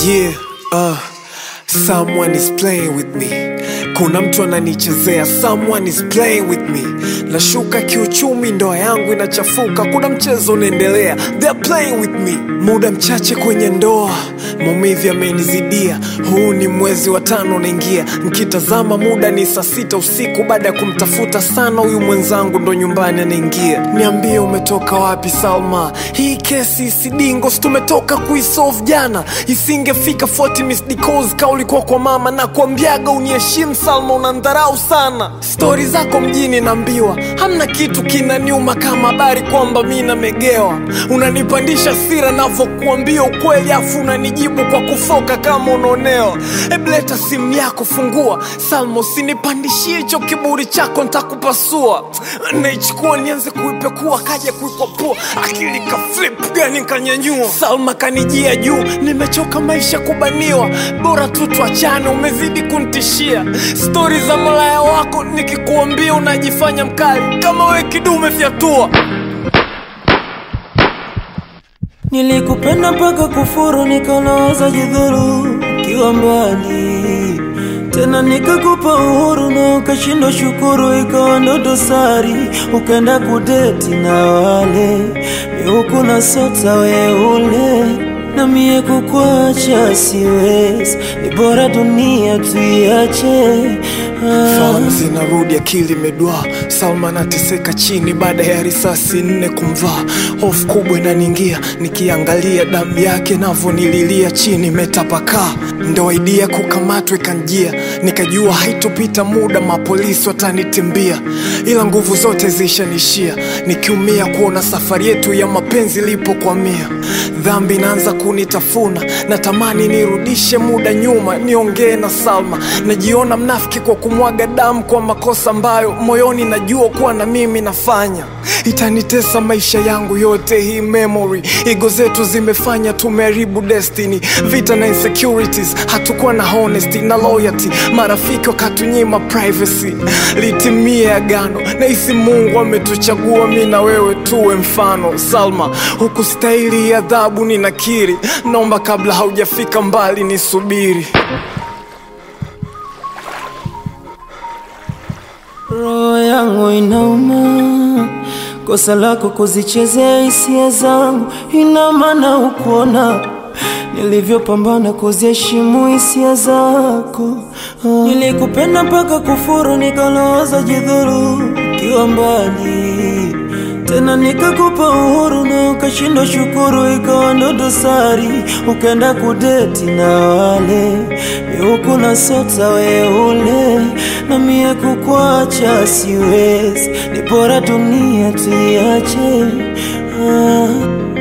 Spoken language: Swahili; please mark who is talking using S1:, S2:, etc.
S1: Yeah, someone is playing with me. Kuna mtu ananichezea, someone is playing with me. Nashuka kiuchumi, ndoa yangu inachafuka, kuna mchezo unaendelea, they're playing with me. Muda mchache kwenye ndoa, maumivu yamenizidia. Huu ni mwezi wa 5 naingia, nikitazama muda ni saa 6 usiku. Baada ya kumtafuta sana huyu mwenzangu, ndo nyumbani anaingia. Niambie umetoka wapi Salma? Hii kesi isidingo, tumetoka kuisolve jana. Isingefika 40 missed calls ka ulikuwa kwa mama. Na kuambiaga uniheshimu Salma, unandharau sana. Story zako mjini naambiwa, hamna kitu kinaniuma kama habari kwamba mimi namegewa. Unanipandisha hasira navyokuambia ukweli, afu unanijibu kwa kufoka kama unaonewa. Leta simu yako, fungua Salma, usinipandishie hicho kiburi chako, nitakupasua. Naichukua nianze kuipekua, kaja kuipapua, akili ka flip gani kanyanyua. Salma kanijia juu, nimechoka maisha kubaniwa, bora tu tuachane, umezidi kunitishia. Story za malaya wako nikikuambia unajifanya mkali, kama wewe kidume fyatua.
S2: Nilikupenda mpaka kufuru, nikawaza jidhuru kiwa mbali. Tena nikakupa uhuru na ukashindwa shukuru, ikawa ndo dosari. Ukaenda kudeti na wale mihuku na sota weule, na mie kukuacha siwezi, ni bora dunia tuiache.
S1: Fahamu zinarudi, akili medua. Salma nateseka chini baada ya risasi 4 kumvaa. Hofu kubwa inaniingia, nikiangalia damu yake navyonililia chini metapakaa. Ndo idea kukamatwa ikanjia, nikajua haitopita muda mapolisi watanitimbia. Ila nguvu zote zishanishia, nikiumia kuona safari yetu ya mapenzi ilipokwamia. Dhambi inaanza kunitafuna, natamani nirudishe muda nyuma, niongee na Salma. Najiona mnafiki kwa kumwaga damu kwa makosa ambayo moyoni najua kuwa na mimi nafanya. Itanitesa maisha yangu yote hii memory. Ego zetu zimefanya tumeharibu destiny. Vita na insecurities, hatukuwa na honesty na loyalty. Marafiki wakatunyima privacy. Litimie agano, nahisi Mungu ametuchagua mimi na wewe tuwe mfano. Salma, hukustahili adhabu ninakiri, naomba kabla haujafika mbali nisubiri.
S2: Roho yangu inauma, kosa lako kuzichezea hisia zangu. Ina maana ukuona nilivyopambana kuziheshimu hisia zako. Nilikupenda mpaka kufuru, nikalawaza jidhuru kiwa mbali. Tena nikakupa uhuru na ukashindwa shukuru, ikawa ndo dosari. Ukaenda kudeti na wale mihuku na sota weule, na mie kukuacha siwezi, ni bora dunia tuiache.